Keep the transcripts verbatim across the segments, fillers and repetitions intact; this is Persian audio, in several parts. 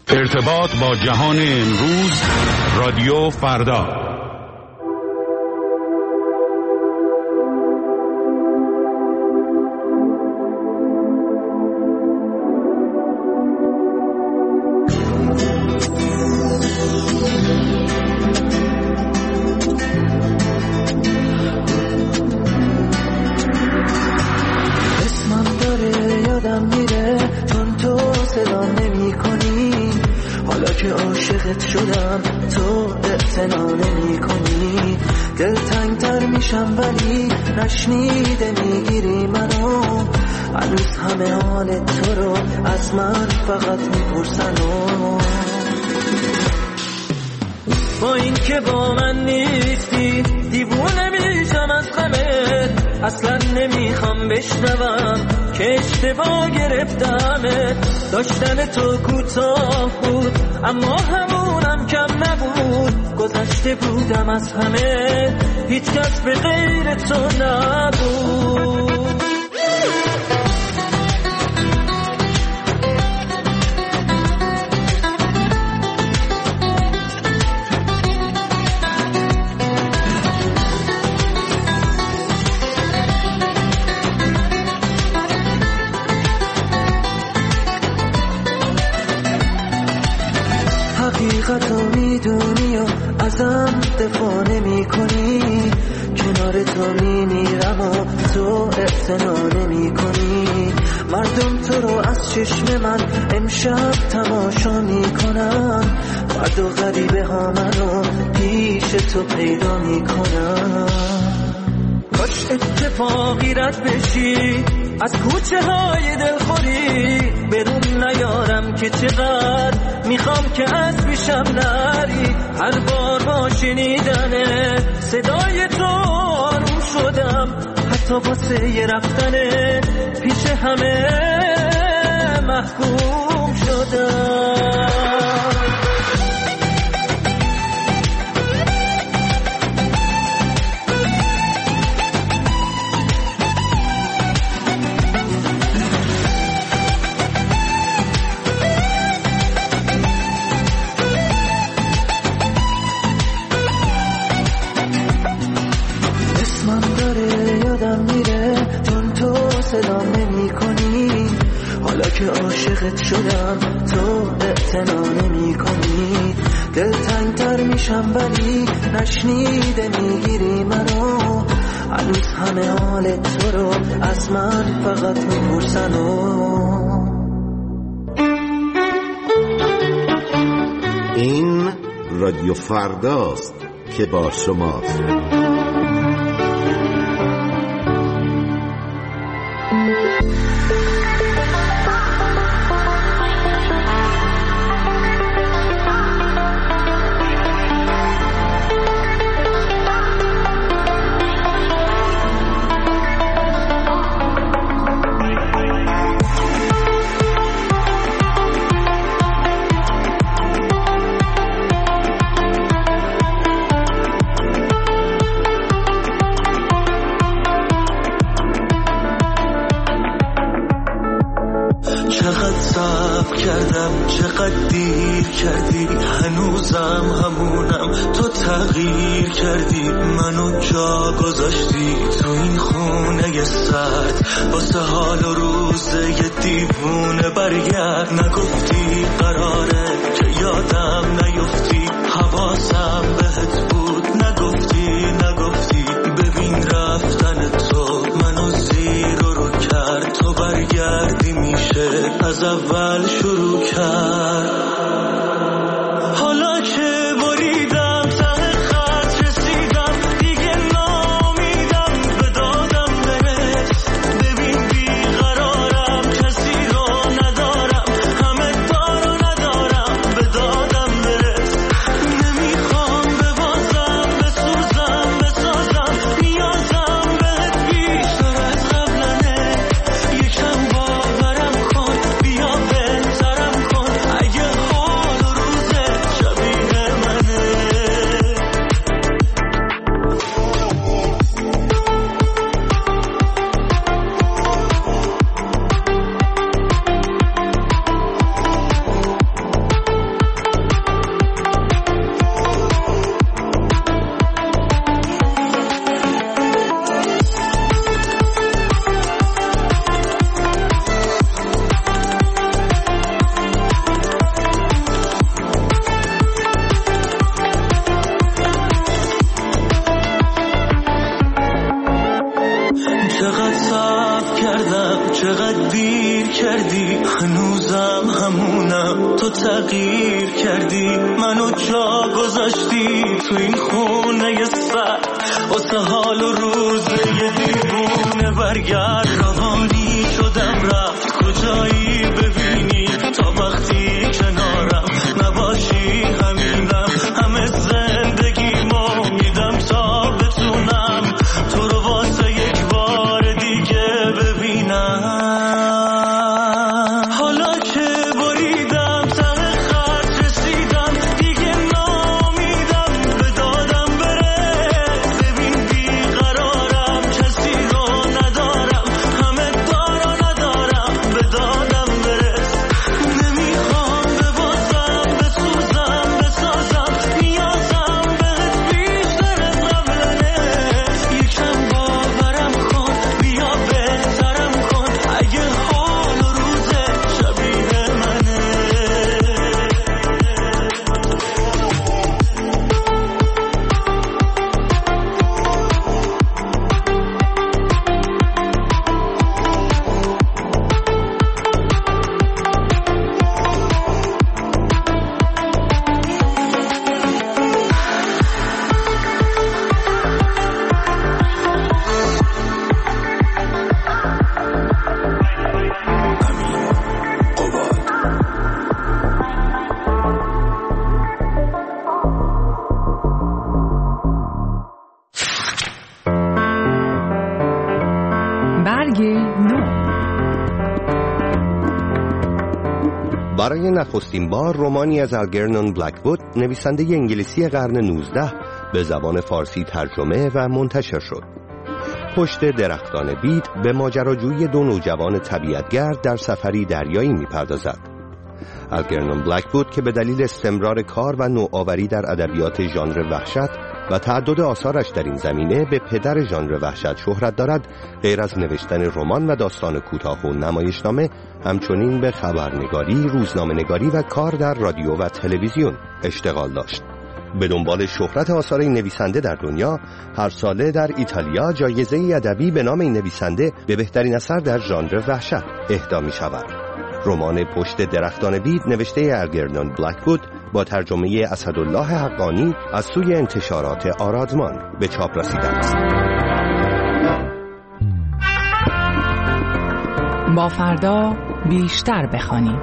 ارتباط با جهان امروز، رادیو فردا. اسمم داره یادم میره چون تو صدا نمی کنی، حالا که عاشقت شدم تو اعتنا نمی کنی. دل تنگ تر میشم ولی نشنیده میگیری منو، هنوز همه حال تو رو از من فقط میپرسن. با این که با من نیستی دیوونه میشم از غمت، اصلا نمیخوام بشنوم که اشتباه گرفتمت. داشتن تو کوتاه بود اما همونم کم نبود، گذشته بودم از همه هیچ کس به غیر تو نبود. حقیقتو میدونی و ازم دفاع نمی کنی، کنار تو میمیرم و تو اعتنا نمی کنی. مردم تو رو از چشم من امشب تماشا میکنن، فردا غریبه ها منو پیش تو پیدا میکنن. کاش اتفاقی رد بشی از کوچه های دلخوری، برون نیارم که چقدر میخوام که از پیشم نری. هر بار با شنیدن صدای تو آروم شدم، حتی واسه یه رفتن پیش همه محکوم شدم. صدا نمی کنی، حالا که عاشقت شدم تو اعتنا نمی کنی. دل تنگ تر میشم ولی نشنیده میگیری منو، هنوز همه حال تو رو از من فقط میپرسن. این رادیو فرداست که با شماست. چقدر دیر کردی، هنوزم همونم، تو تغییر کردی، منو جا گذاشتی تو این خونه سرد، واسه حال و روزه یه دیوونه برگرد. نگفتی قراره که یادم نیفتی، حواسم بهت بود، نگفتی نگفتی ببین رفتن تو منو زیر رو کرد. تو برگردی میشه از اول شروع کرد. حالا که بریدم ته خط رسیدم، دیگه نامیدم به دادم برس. ببین بیقرارم کسی رو ندارم، همه دارو ندارم به دادم برس. نمیخوام ببازم بسوزم بسازم، نیازم بهت بیشتر از قبلنه. یکم باورم کن بیا بهترم کن، اگه همونم، تو تغییر کردی منو جا گذاشتی تو این خونه سرد واسه حال و روز یه دیوونه. برگرد روانی شدم رفت کجایی ببینی تا وقتی کنارم نباشی همینم همه زندگیمو میدم تا بتونم تو رو واسه یک بار دیگه ببینم. حالا که بریدم ته خط رسیدم دیگه نامیدم به دادم برس. ببین بیقرارم کسی رو ندارم همه دارا ندارم به دادم برس. نمیخوام ببازم بسوزم بسازم نیازم بهت بیشتر از قبلنه. یکم باورم کن بیا بهترم کن اگه حال و روزه شبیه منه. برگ نو. برای نخستین بار رمانی از الگرنون بلک‌وود نویسنده انگلیسی قرن نوزده به زبان فارسی ترجمه و منتشر شد. پشت درختان بید به ماجراجویی دو نوجوان طبیعتگرد در سفری دریایی می‌پردازد. الگرنون بلک‌وود که به دلیل استمرار کار و نوآوری در ادبیات ژانر وحشت و تعدد آثارش در این زمینه به پدر ژانر وحشت شهرت دارد، غیر از نوشتن رمان و داستان کوتاه و نمایشنامه همچنین به خبرنگاری، روزنامه‌نگاری و کار در رادیو و تلویزیون اشتغال داشت. به دنبال شهرت آثار این نویسنده در دنیا، هر ساله در ایتالیا جایزه ادبی به نام این نویسنده به بهترین اثر در ژانر وحشت اهدا می شود. رمان پشت درختان بید نوشته الگرنون بلک‌وود با ترجمه اسدالله حقانی از سوی انتشارات آرادمان به چاپ رسیده است. با فردا بیشتر بخوانیم.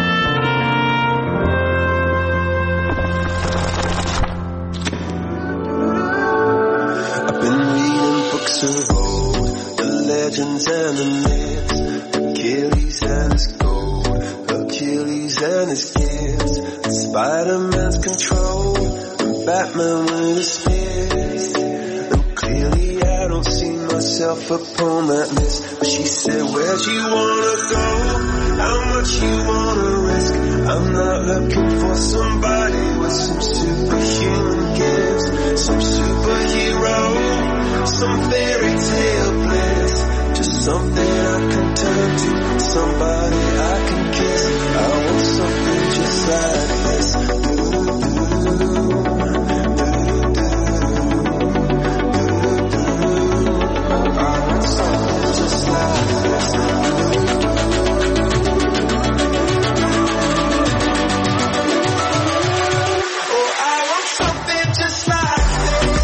I've been reading books of old, the legends and the myths, Achilles and his gold, Achilles and his gifts, Spider-Man's control, and Batman with his spears. And clearly I don't see myself upon that list. But she said, where'd you wanna go? How much you wanna risk? I'm not looking for somebody with some superhuman gifts, some superhero, some fairy tale bliss. Just something I can turn to, somebody I can kiss. I want something just like this. I want something just like this. Oh, I want something just like this.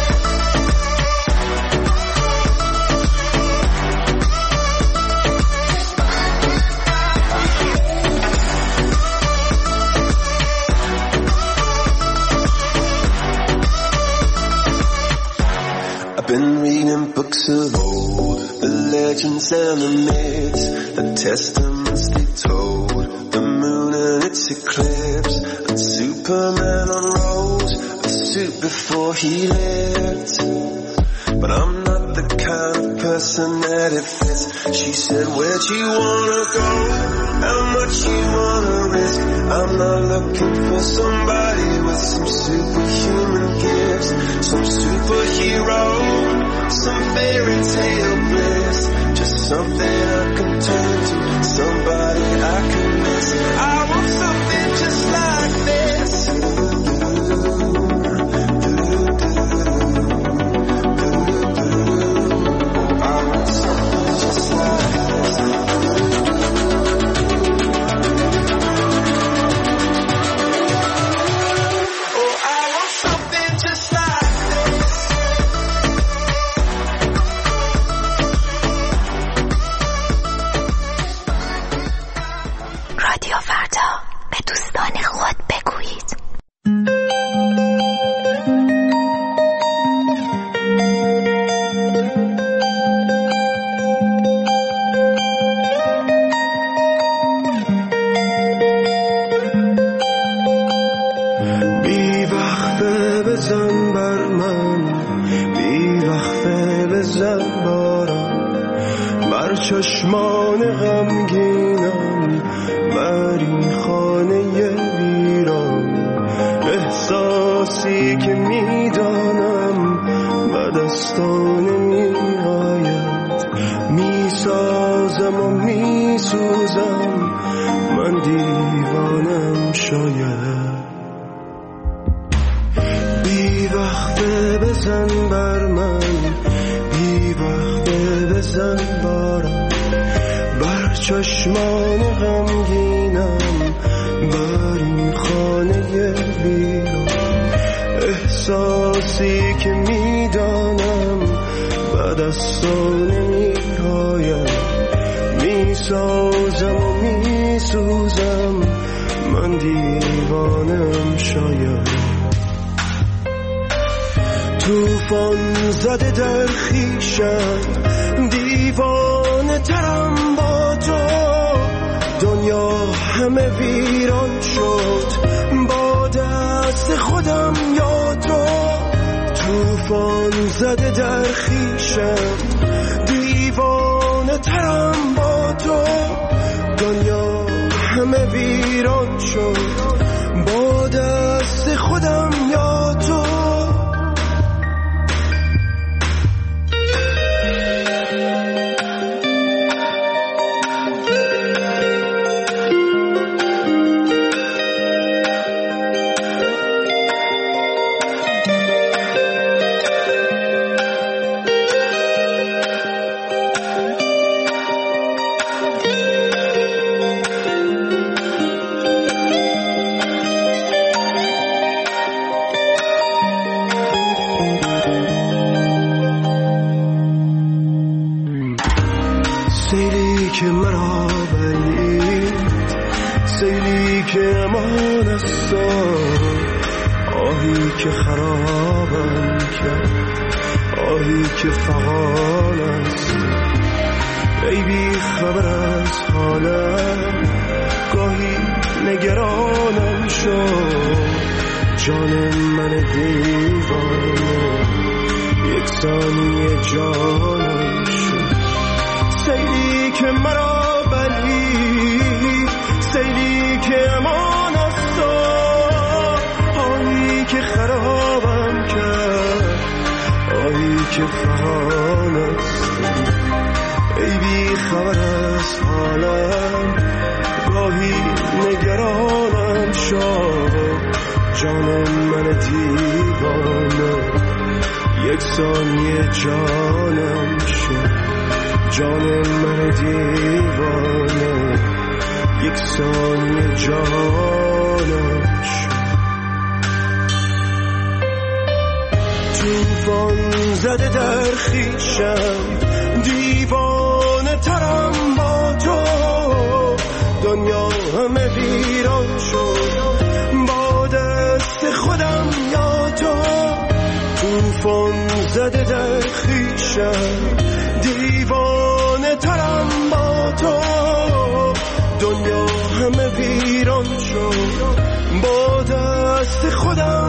I've been reading books of old, the legends and the myths, the testaments they told, the moon and its eclipse, and Superman unrolls a suit before he lived. But I'm not the kind of person that it fits. She said, where'd you wanna go? How much you wanna risk? I'm not looking for somebody with some superhuman gifts, some superhero, some fairy tale bliss. Just something I can turn to, somebody I can miss. I want something just like this. I want something just like this. چشمان غمگینم بر این خانه ویران، احساسی که میدانم به دستان میآید، میسازم و میسوزم، من دیوانم شاید. بی وقته بزن بر من، بی وقته بزن بارم، بر چشمان غمگینم بر این خانه ویران، احساسی که میدانم به دستان نمیآید، میسازم و میسوزم، من دیوانم شاید. توفان زده در خیشم، دیوانه ترم با تو، دنیا همه ویران شد با دست خودم یا تو. توفان زده در خیشم، دیوانه ترم با تو، دنیا همه ویران شد با دست خودم یا تو. سیلی که مرا برید، سیلی که امان است، آهی که خرابم کرد، آهی که فغان است. ای بی خبر از حالم، گاهی نگرانم شد، جان من دیوانه یک ثانیه جانم شد. سیلی که مرا برید، سیلی که امان است، آهی که خرابم کرد، آهی که فغان است. ای بی خبر از حالم، گاهی نگرانم شد، جان من دیوانه یک ثانیه جانم شد، جان من دیوانه یک ثانیه جانم شد. توفان زده در خیشم، دیوانه ترم با تو، دنیا همه ویران شد با دست خودم یا تو. توفان زده در خیشم، دیوانه ترم با تو، دنیا همه ویران شد با دست خودم